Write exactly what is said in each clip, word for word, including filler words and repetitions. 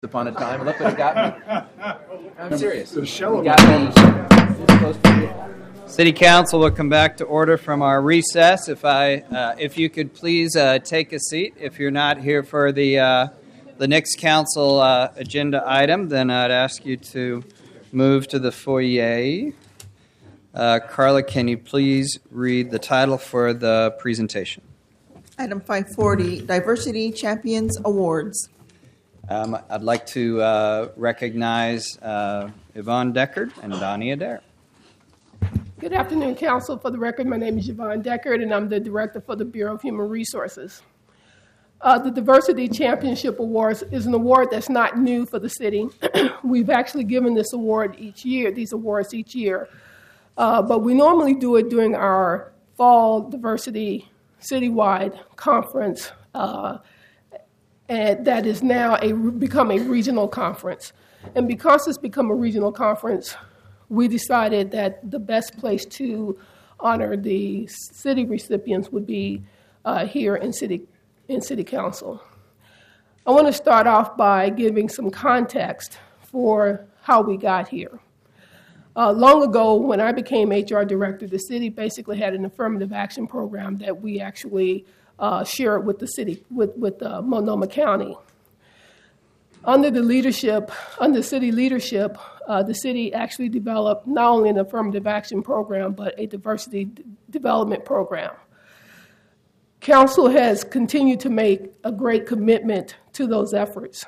upon a time. Look what it got me. I'm serious. The shell It got me. City Council will come back to order from our recess. If I, uh, if you could please uh, take a seat. If you're not here for the uh, the next council uh, agenda item, then I'd ask you to move to the foyer. Uh, Carla, can you please read the title for the presentation? Item five forty, Diversity Champions Awards. Um, I'd like to uh, recognize uh, Yvonne Deckard and Donnie Adair. Good afternoon, Council. For the record, my name is Yvonne Deckard, and I'm the Director for the Bureau of Human Resources. Uh, the Diversity Championship Awards is an award that's not new for the city. We've actually given this award each year, these awards each year, uh, but we normally do it during our fall diversity citywide conference, uh, and that is now a, become a regional conference. And because it's become a regional conference, we decided that the best place to honor the city recipients would be uh, here in city, in City Council. I want to start off by giving some context for how we got here. Uh, long ago, when I became H R director, the city basically had an affirmative action program that we actually uh, shared with the city, with, with uh, Multnomah County. Under the leadership, under city leadership, uh, the city actually developed not only an affirmative action program, but a diversity d- development program. Council has continued to make a great commitment to those efforts.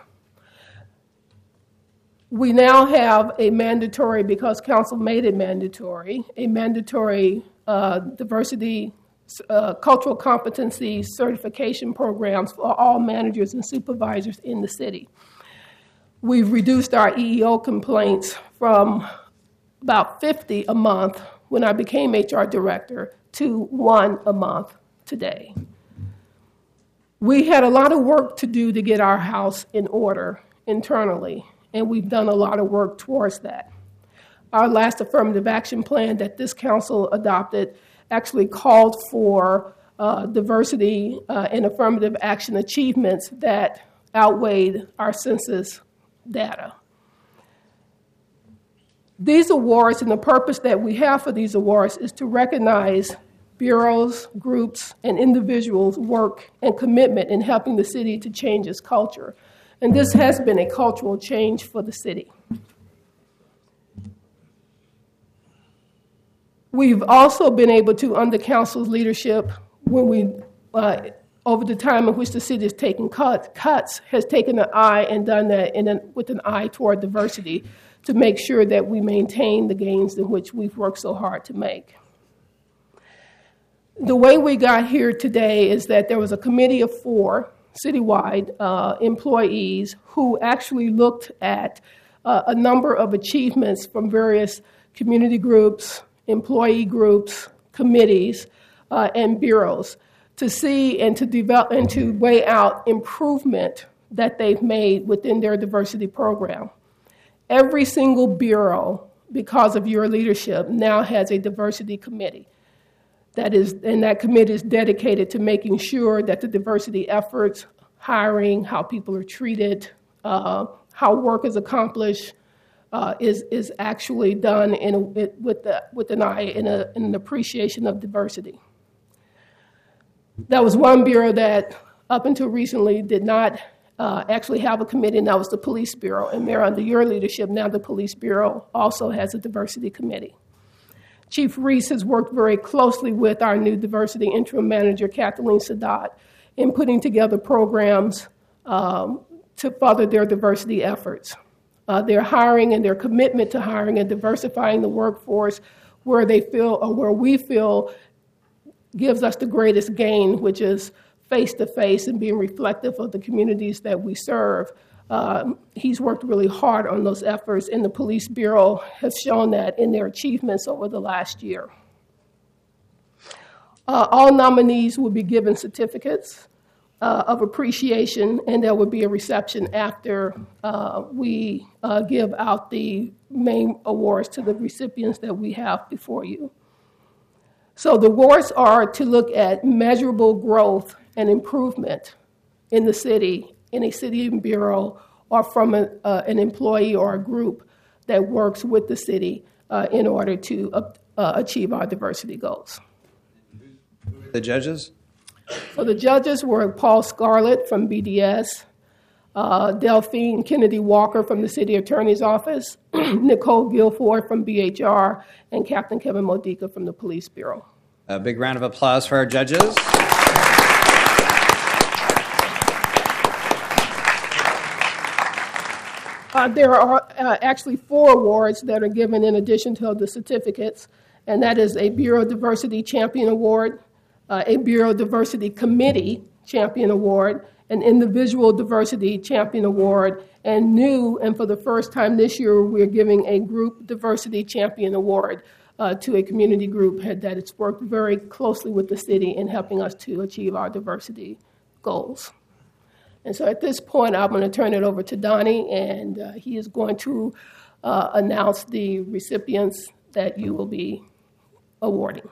We now have a mandatory, because council made it mandatory, a mandatory uh, diversity uh, cultural competency certification programs for all managers and supervisors in the city. We've reduced our E E O complaints from about fifty a month when I became H R director to one a month today. We had a lot of work to do to get our house in order internally, and we've done a lot of work towards that. Our last affirmative action plan that this council adopted actually called for uh, diversity uh, and affirmative action achievements that outweighed our census data. These awards and the purpose that we have for these awards is to recognize bureaus, groups, and individuals' work and commitment in helping the city to change its culture. And this has been a cultural change for the city. We've also been able to, under council's leadership, when we uh, over the time in which the city has taken cut, cuts, has taken an eye and done that in an, with an eye toward diversity to make sure that we maintain the gains in which we've worked so hard to make. The way we got here today is that there was a committee of four citywide uh, employees who actually looked at uh, a number of achievements from various community groups, employee groups, committees, uh, and bureaus, to see and to develop and to weigh out improvement that they've made within their diversity program. Every single bureau, because of your leadership, now has a diversity committee. That is, and that committee is dedicated to making sure that the diversity efforts, hiring, how people are treated, uh, how work is accomplished, uh, is is actually done in a, with the, with an eye in, a, in an appreciation of diversity. That was one bureau that, up until recently, did not uh, actually have a committee, and that was the Police Bureau. And Mayor, under your leadership, now the Police Bureau also has a diversity committee. Chief Reese has worked very closely with our new diversity interim manager, Kathleen Sadat, in putting together programs um, to further their diversity efforts. Uh, their hiring and their commitment to hiring and diversifying the workforce where they feel, or where we feel, gives us the greatest gain, which is face-to-face and being reflective of the communities that we serve. Um, he's worked really hard on those efforts, and the Police Bureau has shown that in their achievements over the last year. Uh, all nominees will be given certificates uh, of appreciation, and there will be a reception after uh, we uh, give out the main awards to the recipients that we have before you. So the awards are to look at measurable growth and improvement in the city, in a city and bureau, or from a, uh, an employee or a group that works with the city uh, in order to uh, uh, achieve our diversity goals. The judges? So the judges were Paul Scarlett from B D S, uh, Delphine Kennedy Walker from the City Attorney's Office, Nicole Guilford from B H R, and Captain Kevin Modica from the Police Bureau. A big round of applause for our judges. Uh, there are uh, actually four awards that are given in addition to the certificates, and that is a Bureau Diversity Champion Award, uh, a Bureau Diversity Committee Champion Award, an Individual Diversity Champion Award, and new, and for the first time this year, we're giving a Group Diversity Champion Award uh, to a community group that has worked very closely with the city in helping us to achieve our diversity goals. And so at this point, I'm going to turn it over to Donnie, and uh, he is going to uh, announce the recipients that you will be awarding.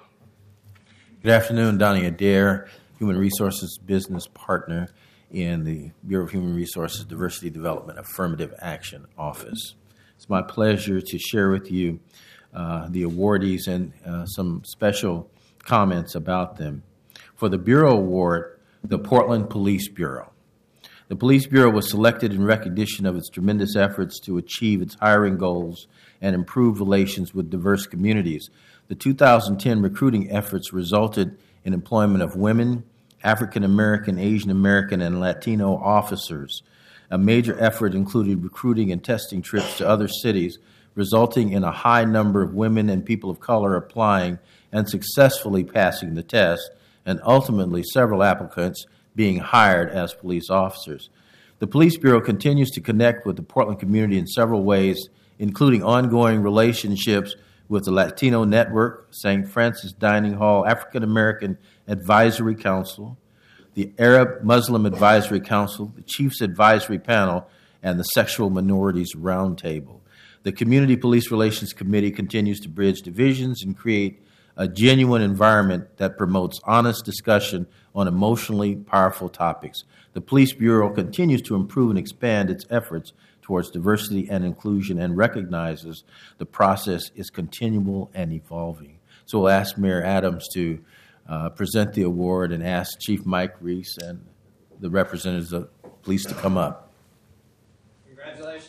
Good afternoon, Donnie Adair, Human Resources Business Partner in the Bureau of Human Resources Diversity Development Affirmative Action Office. It's my pleasure to share with you uh, the awardees and uh, some special comments about them. For the Bureau Award, the Portland Police Bureau. The Police Bureau was selected in recognition of its tremendous efforts to achieve its hiring goals and improve relations with diverse communities. The two thousand ten recruiting efforts resulted in employment of women, African American, Asian American, and Latino officers. A major effort included recruiting and testing trips to other cities, resulting in a high number of women and people of color applying and successfully passing the test, and ultimately several applicants being hired as police officers. The Police Bureau continues to connect with the Portland community in several ways, including ongoing relationships with the Latino Network, Saint Francis Dining Hall African American Advisory Council, the Arab Muslim Advisory Council, the Chiefs Advisory Panel, and the Sexual Minorities Roundtable. The Community Police Relations Committee continues to bridge divisions and create a genuine environment that promotes honest discussion on emotionally powerful topics. The Police Bureau continues to improve and expand its efforts towards diversity and inclusion and recognizes the process is continual and evolving. So we'll ask Mayor Adams to uh, present the award and ask Chief Mike Reese and the representatives of police to come up. Congratulations.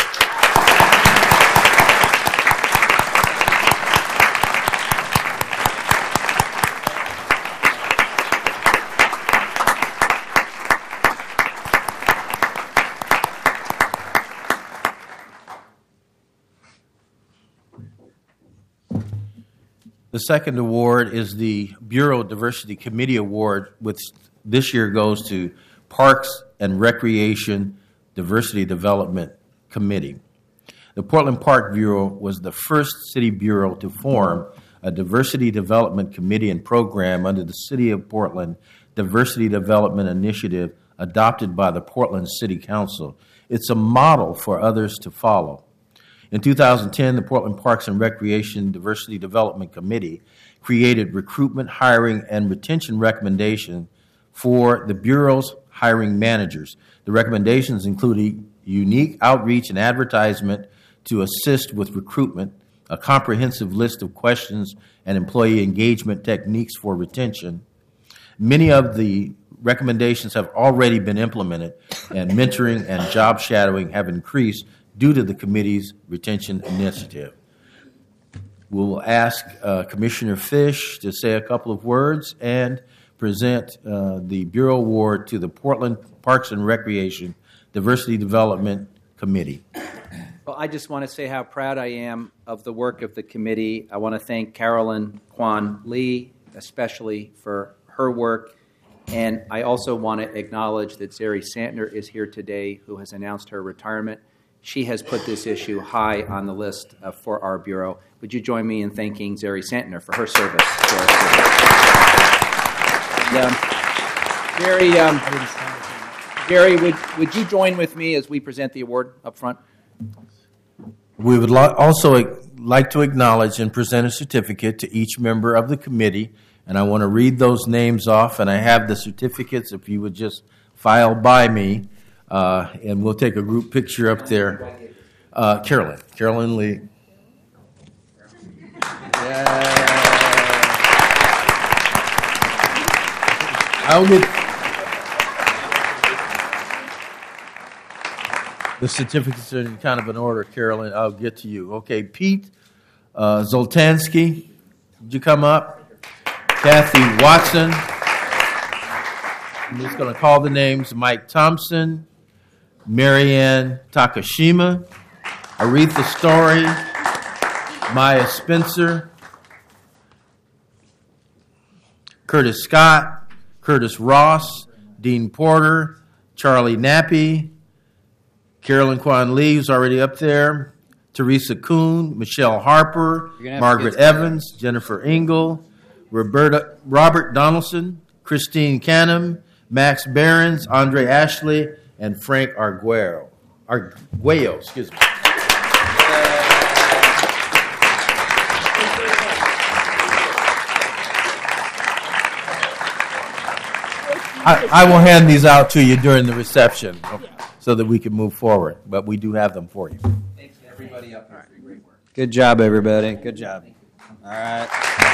The second award is the Bureau Diversity Committee Award, which this year goes to Parks and Recreation Diversity Development Committee. The Portland Park Bureau was the first city bureau to form a diversity development committee and program under the City of Portland Diversity Development Initiative adopted by the Portland City Council. It's a model for others to follow. In two thousand ten, the Portland Parks and Recreation Diversity Development Committee created recruitment, hiring, and retention recommendations for the Bureau's hiring managers. The recommendations included unique outreach and advertisement to assist with recruitment, a comprehensive list of questions and employee engagement techniques for retention. Many of the recommendations have already been implemented, and mentoring and job shadowing have increased due to the committee's retention initiative. We will ask uh, Commissioner Fish to say a couple of words and present uh, the Bureau Award to the Portland Parks and Recreation Diversity Development Committee. Well, I just want to say how proud I am of the work of the committee. I want to thank Carolyn Kwan Lee, especially for her work. And I also want to acknowledge that Zeri Santner is here today, who has announced her retirement. She has put this issue high on the list uh, for our Bureau. Would you join me in thanking Zeri Santner for her service to our city? And, um, Gary, um, Gary, would, would you join with me as we present the award up front? We would lo- also like to acknowledge and present a certificate to each member of the committee, and I want to read those names off, and I have the certificates if you would just file by me. Uh, and we'll take a group picture up there. Uh, Carolyn. Carolyn Lee. I'll get the certificates are in kind of an order, Carolyn. I'll get to you. Okay, Pete uh, Zoltansky, did you come up? Kathy Watson. I'm just going to call the names. Mike Thompson, Marianne Takashima, Aretha Story, Maya Spencer, Curtis Scott, Curtis Ross, Dean Porter, Charlie Nappy, Carolyn Kwan Lee, who's already up there, Teresa Kuhn, Michelle Harper, Margaret Evans, Jennifer Engel, Roberta, Robert Donaldson, Christine Canham, Max Behrens, Andre Ashley, and Frank Arguello. Arguello, excuse me. I, I will hand these out to you during the reception so that we can move forward, but we do have them for you. Thanks to everybody up here. Great work. Good job, everybody. Good job. All right.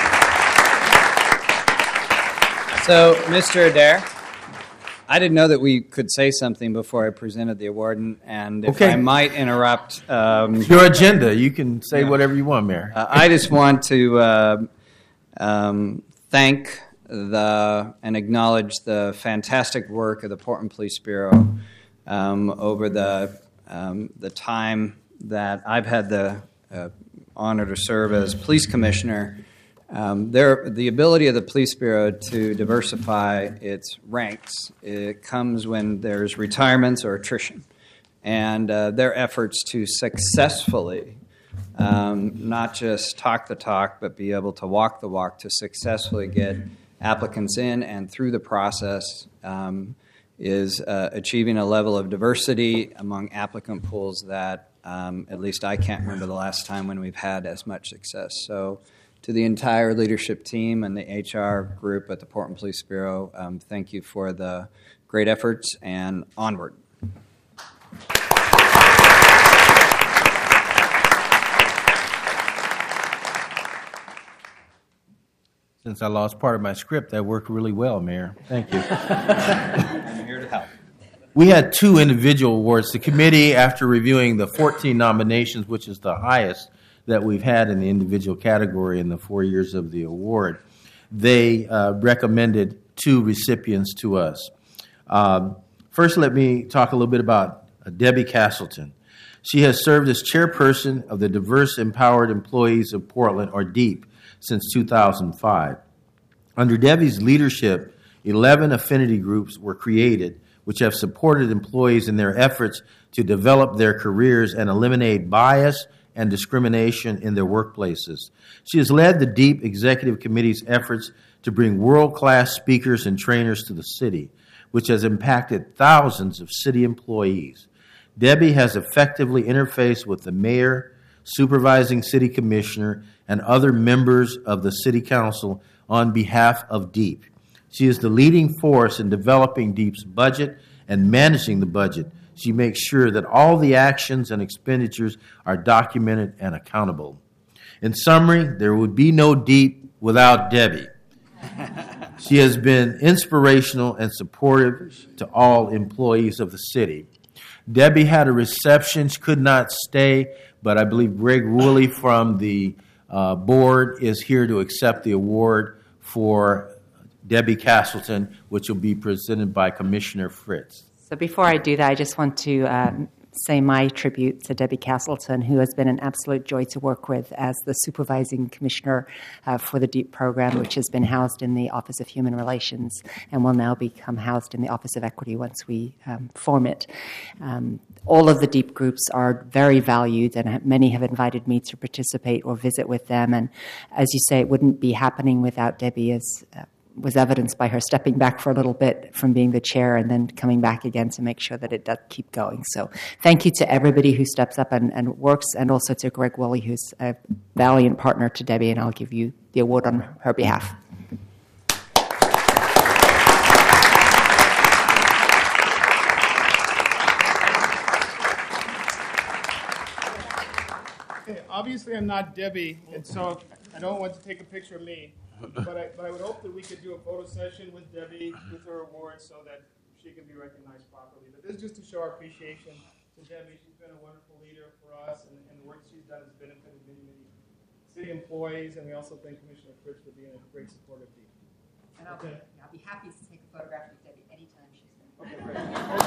So, Mister Adair, I didn't know that we could say something before I presented the award, and, and if Okay. I might interrupt. Um, Your agenda. You can say Yeah. whatever you want, Mayor. Uh, I just want to uh, um, thank the and acknowledge the fantastic work of the Portland Police Bureau um, over the um, the time that I've had the uh, honor to serve as police commissioner. Um, there, the ability of the Police Bureau to diversify its ranks, it comes when there's retirements or attrition, and uh, their efforts to successfully Um, not just talk the talk, but be able to walk the walk to successfully get applicants in and through the process um, is uh, achieving a level of diversity among applicant pools that um, at least I can't remember the last time when we've had as much success. So to the entire leadership team and the H R group at the Portland Police Bureau, um, thank you for the great efforts and onward. Since I lost part of my script, that worked really well, Mayor. Thank you. I'm here to help. We had two individual awards. The committee, after reviewing the fourteen nominations, which is the highest that we've had in the individual category in the four years of the award, they uh, recommended two recipients to us. Um, first, let me talk a little bit about uh, Debbie Castleton. She has served as chairperson of the Diverse Empowered Employees of Portland, or DEEP, since two thousand five. Under Debbie's leadership, eleven affinity groups were created, which have supported employees in their efforts to develop their careers and eliminate bias and discrimination in their workplaces. She has led the DEEP Executive Committee's efforts to bring world-class speakers and trainers to the city, which has impacted thousands of city employees. Debbie has effectively interfaced with the mayor, supervising city commissioner, and other members of the city council on behalf of DEEP. She is the leading force in developing DEEP's budget and managing the budget. She makes sure that all the actions and expenditures are documented and accountable. In summary, there would be no DEEP without Debbie. She has been inspirational and supportive to all employees of the city. Debbie had a reception. She could not stay, but I believe Greg Woolley from the uh, board is here to accept the award for Debbie Castleton, which will be presented by Commissioner Fritz. So before I do that, I just want to um, say my tribute to Debbie Castleton, who has been an absolute joy to work with as the supervising commissioner uh, for the DEEP program, which has been housed in the Office of Human Relations and will now become housed in the Office of Equity once we um, form it. Um, all of the DEEP groups are very valued, and many have invited me to participate or visit with them. And as you say, it wouldn't be happening without Debbie, as uh, was evidenced by her stepping back for a little bit from being the chair and then coming back again to make sure that it does keep going. So thank you to everybody who steps up and, and works, and also to Greg Woolley, who's a valiant partner to Debbie, and I'll give you the award on her behalf. Okay, obviously I'm not Debbie, and so I don't want to take a picture of me, but I, but I would hope that we could do a photo session with Debbie with her award so that she can be recognized properly. But this is just to show our appreciation to Debbie. She's been a wonderful leader for us, and, and the work she's done has benefited many, many city employees, and we also thank Commissioner Fritz for being a great supporter of Debbie. And I'll, Okay. be, I'll be happy to take a photograph with Debbie anytime she's been. Okay, great.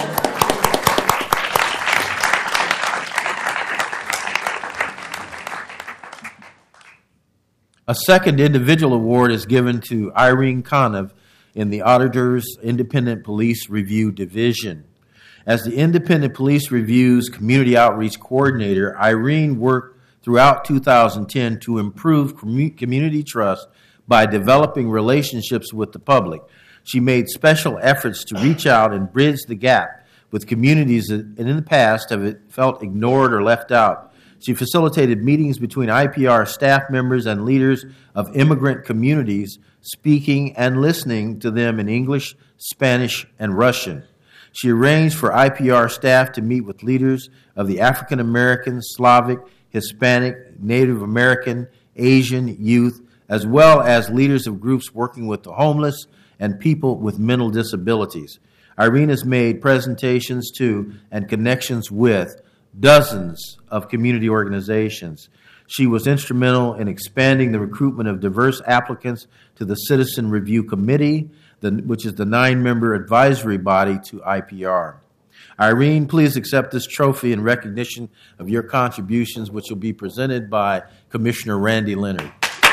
A second individual award is given to Irene Conniff in the Auditor's Independent Police Review Division. As the Independent Police Review's Community Outreach Coordinator, Irene worked throughout two thousand ten to improve community trust by developing relationships with the public. She made special efforts to reach out and bridge the gap with communities that in the past have felt ignored or left out. She facilitated meetings between I P R staff members and leaders of immigrant communities, speaking and listening to them in English, Spanish, and Russian. She arranged for I P R staff to meet with leaders of the African American, Slavic, Hispanic, Native American, Asian youth, as well as leaders of groups working with the homeless and people with mental disabilities. Irene has made presentations to and connections with dozens of community organizations. She was instrumental in expanding the recruitment of diverse applicants to the Citizen Review Committee, the, which is the nine-member advisory body to I P R. Irene, please accept this trophy in recognition of your contributions, which will be presented by Commissioner Randy Leonard.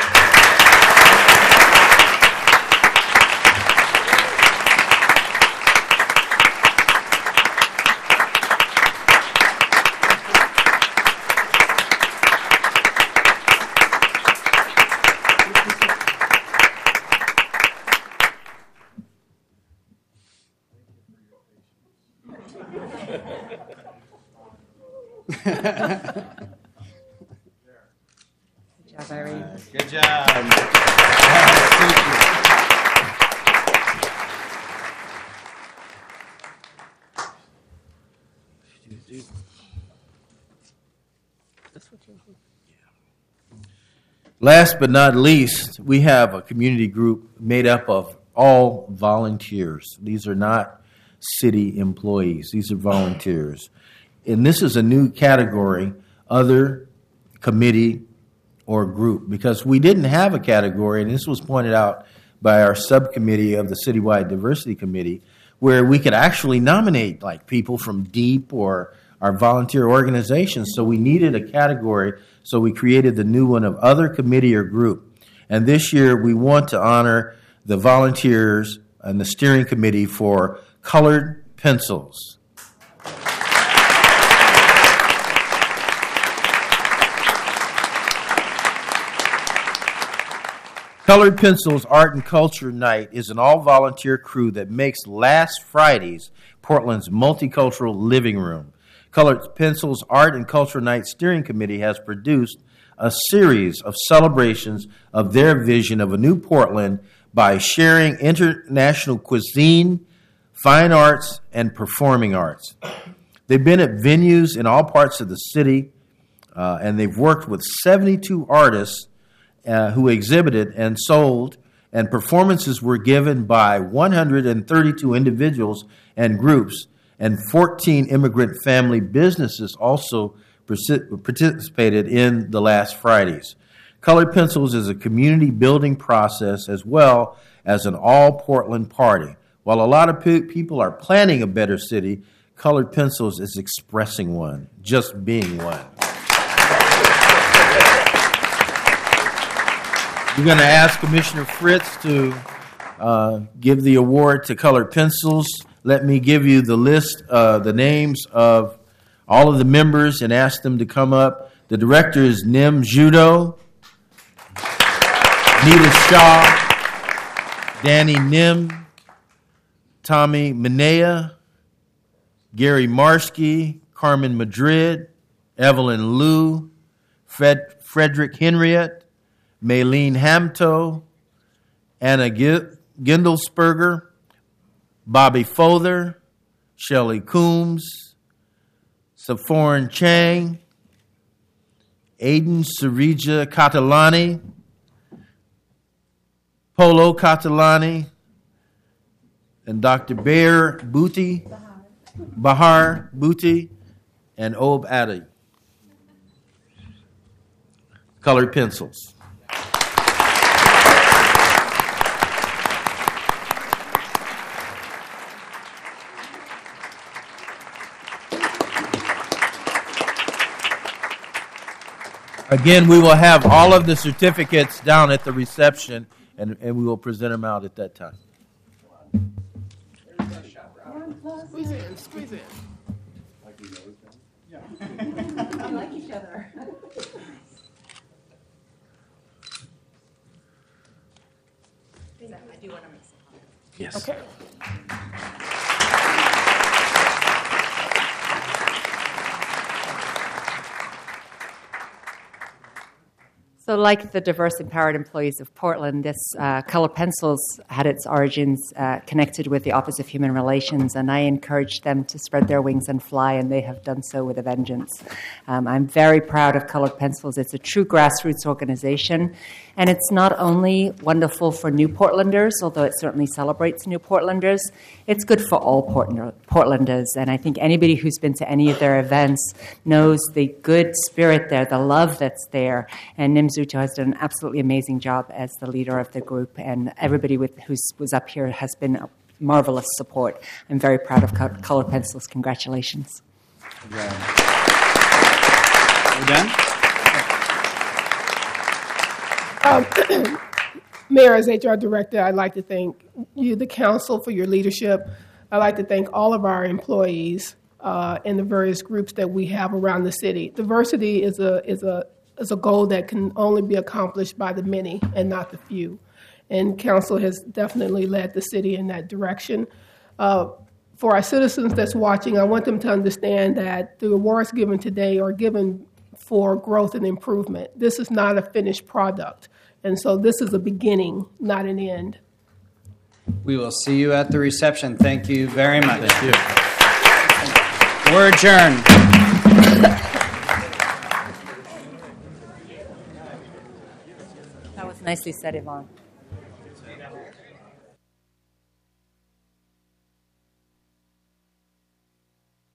Good job, Irene. Good job. Last but not least, we have a community group made up of all volunteers. These are not city employees. These are volunteers. And this is a new category, other committee or group, because we didn't have a category, and this was pointed out by our subcommittee of the Citywide Diversity Committee, where we could actually nominate like people from DEEP or our volunteer organizations. So we needed a category, so we created the new one of other committee or group. And this year we want to honor the volunteers and the steering committee for colored pencils. Colored Pencils Art and Culture Night is an all-volunteer crew that makes last Friday's Portland's multicultural living room. Colored Pencils Art and Culture Night Steering Committee has produced a series of celebrations of their vision of a new Portland by sharing international cuisine, fine arts, and performing arts. They've been at venues in all parts of the city, uh, and they've worked with seventy-two artists Uh, who exhibited and sold, and performances were given by one hundred thirty-two individuals and groups, and fourteen immigrant family businesses also participated in the last Fridays. Colored Pencils is a community building process as well as an all-Portland party. While a lot of pe- people are planning a better city, Colored Pencils is expressing one, just being one. We're going to ask Commissioner Fritz to uh, give the award to Colored Pencils. Let me give you the list, uh, the names of all of the members and ask them to come up. The director is Nim Judo, Nita Shaw, Danny Nim, Tommy Minea, Gary Marsky, Carmen Madrid, Evelyn Liu, Fred, Frederick Henriette, Maylene Hamto, Anna Gindelsberger, Bobby Fother, Shelley Coombs, Sephorin Chang, Aiden Sarija Catalani, Polo Catalani, and Doctor Bear Booty, Bahar Booty, and Ob Adi. Colored pencils. Again, we will have all of the certificates down at the reception, and, and we will present them out at that time. Squeeze in, squeeze in. We like each other. I do want to make some comments. Yes. Okay. So like the Diverse Empowered Employees of Portland, this uh, Colored Pencils had its origins uh, connected with the Office of Human Relations, and I encouraged them to spread their wings and fly, and they have done so with a vengeance. Um, I'm very proud of Colored Pencils. It's a true grassroots organization, and it's not only wonderful for New Portlanders, although it certainly celebrates New Portlanders, it's good for all Portland- Portlanders, and I think anybody who's been to any of their events knows the good spirit there, the love that's there, and Nim Zuto has done an absolutely amazing job as the leader of the group, and everybody with who was up here has been a marvelous support. I'm very proud of Colored Pencils. Congratulations. We're done? Um, Mayor, as H R Director, I'd like to thank you, the council, for your leadership. I'd like to thank all of our employees uh, in the various groups that we have around the city. Diversity is a is a is a goal that can only be accomplished by the many and not the few. And council has definitely led the city in that direction. Uh, for our citizens that's watching, I want them to understand that the awards given today are given for growth and improvement. This is not a finished product. And so this is a beginning, not an end. We will see you at the reception. Thank you very much. Thank you. We're adjourned. That was nicely said, Yvonne.